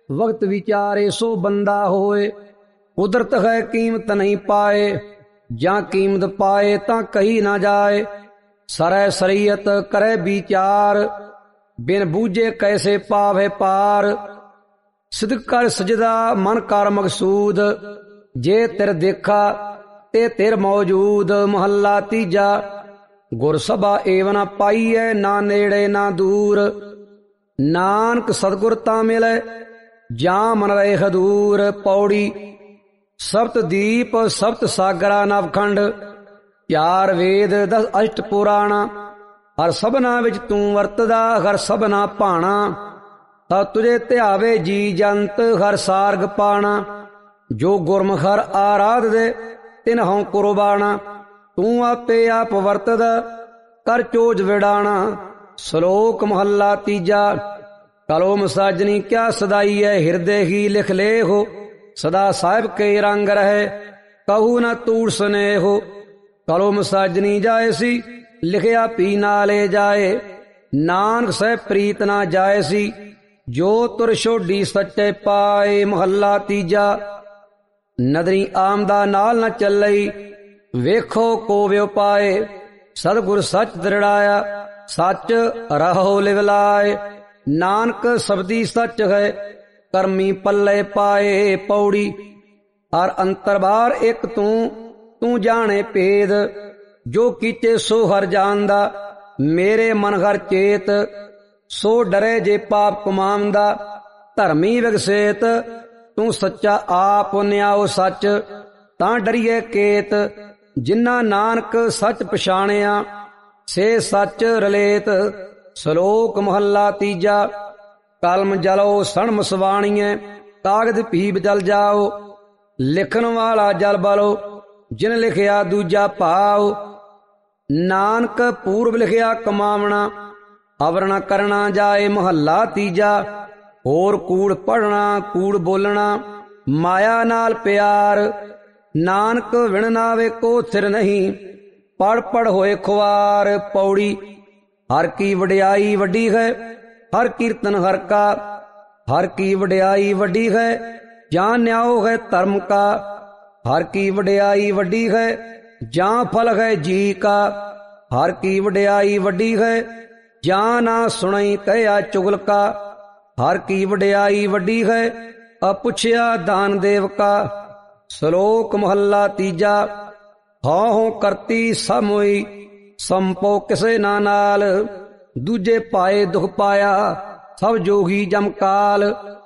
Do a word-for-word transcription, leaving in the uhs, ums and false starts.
वक्त विचारे सो बंदा होए। कुदरत है कीमत नहीं पाए, ਜਾਂ ਕੀਮਤ ਪਾਏ ਤਾਂ ਕਹੀ ਨਾ ਜਾਏ। ਸਰੈ ਸਰੀਅਤ ਕਰੇ ਵਿਚਾਰ, ਬਿਨ ਬੂਝੇ ਕੈਸੇ ਪਾਵੇ ਪਾਰ। ਸਿਦਕ ਕਰ ਸਜਦਾ ਮਨ ਕਰ ਮਕਸੂਦ, ਜੇ ਤਿਰ ਦੇਖਾ ਤੇ ਤਿਰ ਮੌਜੂਦ। ਮਹੱਲਾ ਤੀਜਾ। ਗੁਰ ਸਭਾ ਏਵ ਨਾ ਪਾਈਐ, ਨਾ ਨੇੜੇ ਨਾ ਦੂਰ। ਨਾਨਕ ਸਤਿਗੁਰ ਤਾਂ ਮਿਲੈ, ਜਾਂ ਮਨ ਰਹੇ ਹਦੂਰ। ਪੌੜੀ। ਸਪਤ ਦੀਪ ਸਪਤ ਸਾਗਰਾ ਨਵਖੰਡ, ਚਾਰ ਵੇਦ ਦਸ ਅਸ਼ਟ ਪੁਰਾਣਾ। ਹਰ ਸਭਨਾ ਵਿੱਚ ਤੂੰ ਵਰਤਦਾ, ਹਰ ਸਭਨਾ ਭਾਣਾ। ਤਾ ਤੁਝੇ ਧਿਆਵੇ ਜੀ ਜੰਤ, ਹਰ ਸਾਰਗ ਪਾਣਾ। ਜੋ ਗੁਰਮੁਖ ਹਰ ਆਰਾਧ ਦੇ, ਤਿਨ ਹਉ ਕੁਰਬਾਣਾ। ਤੂੰ ਆਪੇ ਆਪ ਵਰਤਦਾ, ਕਰ ਚੋਜ ਵਿਡਾਣਾ। ਸ਼ਲੋਕ ਮਹੱਲਾ ਤੀਜਾ। ਕਲੋ ਮਸਾਜਨੀ ਕਿਆ ਸਦਾਈ ਹੈ, ਹਿਰਦੇ ਹੀ ਲਿਖ ਲੇ ਹੋ। ਸਦਾ ਸਾਹਿਬ ਕੇ ਰੰਗ ਰਹੇ, ਕਹੂ ਨਾ ਤੂੜ ਸਨੇਹੋ। ਕਲੋ ਮਸਾਜਨੀ ਜਾਏ ਸੀ, ਲਿਖਿਆ ਪੀ ਨਾਲੇ ਜਾਏ। ਨਾਨਕ ਸਹਿ ਪ੍ਰੀਤ ਨਾ ਜਾਏ ਸੀ, ਜੋ ਤੁਰ ਛੋਡੀ ਸੱਚੇ ਪਾਏ। ਮਹੱਲਾ ਤੀਜਾ। ਨਦਰੀ ਆਮਦਾ ਨਾਲ ਨ ਚੱਲਈ, ਵੇਖੋ ਕੋ ਵਿਉ ਪਾਏ। ਸਤਿਗੁਰ ਸੱਚ ਦ੍ਰਿੜਾਇਆ, ਸੱਚ ਰਹੋ ਲਿਵ ਲਾਏ। ਨਾਨਕ ਸਬਦੀ ਸੱਚ ਹੈ, ਕਰਮੀ ਪੱਲੇ ਪਾਏ। ਪੌੜੀ। ਹਰ ਅੰਤਰ ਬਾਹਰ ਇੱਕ ਤੂੰ, ਤੂੰ ਜਾਣੇ ਭੇਦ। ਜੋ ਕੀਚੇ ਸੋ ਹਰ ਜਾਣਦਾ, ਮੇਰੇ ਮਨ ਹਰ ਚੇਤ। ਸੋ ਡਰੇ ਜੇ ਪਾਪ ਕਮਾਉਂਦਾ, ਧਰਮੀ ਵਿਗਸੇਤ। ਤੂੰ ਸੱਚਾ ਆਪ ਨਿਆਓ ਸੱਚ, ਤਾਂ ਡਰੀਏ ਕੇਤ। ਜਿਨ੍ਹਾਂ ਨਾਨਕ ਸੱਚ ਪਛਾਣਿਆ, ਸੇ ਸੱਚ ਰਲੇਤ। ਸ਼ਲੋਕ ਮਹੱਲਾ ਤੀਜਾ। ਕਲਮ ਜਲੋ ਸਣ ਸਵਾਣੀਐ, ਕਾਗਦ ਭੀਬ ਜਲ ਜਾਓ। ਲਿਖਣ ਵਾਲਾ ਜਲ ਬਲੋ, ਜਿਨ ਲਿਖਿਆ ਦੂਜਾ ਭਾਉ। ਨਾਨਕ ਪੂਰਬ ਲਿਖਿਆ ਕਮਾਵਣਾ, ਅਵਰ ਨ ਕਰਨਾ ਜਾਏ। ਮਹੱਲਾ ਤੀਜਾ। ਹੋਰ ਕੂੜ ਪੜਨਾ, ਕੂੜ ਬੋਲਣਾ, ਮਾਇਆ ਨਾਲ ਪਿਆਰ। ਨਾਨਕ ਵਿਣ ਨਾਵੇ ਕੋ ਥਿਰ ਨਹੀਂ, ਪੜ ਪੜ ਹੋਏ ਖੁਆਰ। ਪੌੜੀ। ਹਰ ਕੀ ਵਡਿਆਈ ਵੱਡੀ ਹੈ, ਹਰ ਕੀਰਤਨ ਹਰ ਕਾ। ਹਰ ਕੀ ਵਡਿਆਈ ਵੱਡੀ ਹੈ, ਜਾਂ ਨਿਆਓ ਹੈ ਧਰਮ ਕਾ। ਹਰ ਕੀ ਵਡਿਆਈ ਵੱਡੀ ਹੈ, ਜਾਂ ਫਲ ਹੈ ਜੀ ਕਾ। ਹਰ ਕੀ ਵਡਿਆਈ ਵੱਡੀ ਹੈ, ਜਾਂ ਨਾ ਸੁਣਈ ਕਹਿਆ ਚੁਗਲ ਕਾ। ਹਰ ਕੀ ਵਡਿਆਈ ਵੱਡੀ ਹੈ, ਅਪੁੱਛਿਆ ਦਾਨ ਦੇਵ ਕਾ। ਸ਼ਲੋਕ ਮਹੱਲਾ ਤੀਜਾ। ਹਉ ਹਉ ਕਰਤੀ ਸਭ ਮੋਈ, ਸੰਪੋ ਕਿਸੇ ਨਾ ਨਾਲ। ਦੂਜੇ ਪਾਏ ਦੁਖ ਪਾਇਆ, ਸਭ ਜੋਗੀ ਜਮਕਾਲ।